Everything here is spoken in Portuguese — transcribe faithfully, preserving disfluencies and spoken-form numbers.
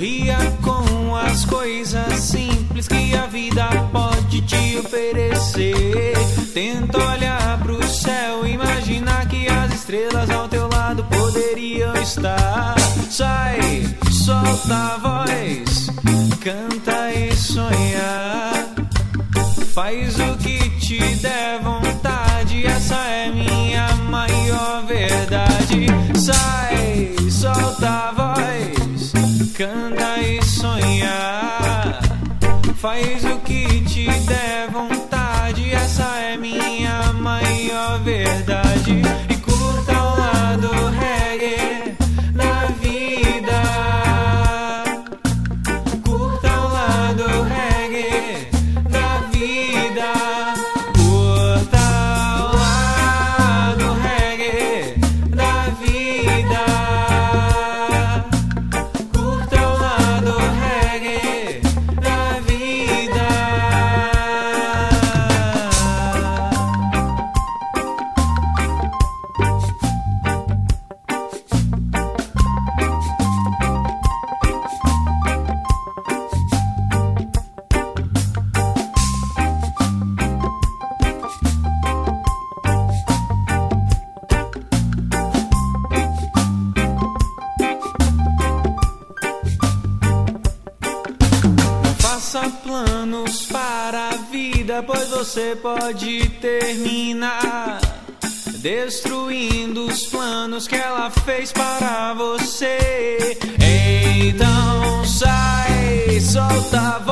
Sorria com as coisas simples que a vida pode te oferecer. Tenta olhar pro céu, imaginar que as estrelas ao teu lado poderiam estar. Sai, solta a voz, canta e sonha. Faz o que te der vontade, essa é minha maior verdade. Sai, solta a voz, canta e sonha. Faz o que te der vontade, essa é minha maior verdade. E curta o lado reggae da vida. Curta o lado reggae da vida. Curta o lado reggae da vida. Curta o lado reggae da vida. Faça planos para a vida, pois você pode terminar destruindo os planos que ela fez para você. Então sai, solta a